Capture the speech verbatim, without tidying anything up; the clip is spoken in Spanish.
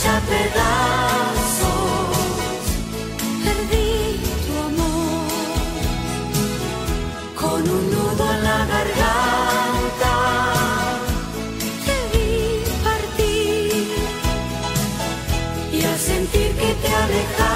hecha pedazos, perdí tu amor, con un nudo en la garganta, te vi partir, y al sentir que te alejas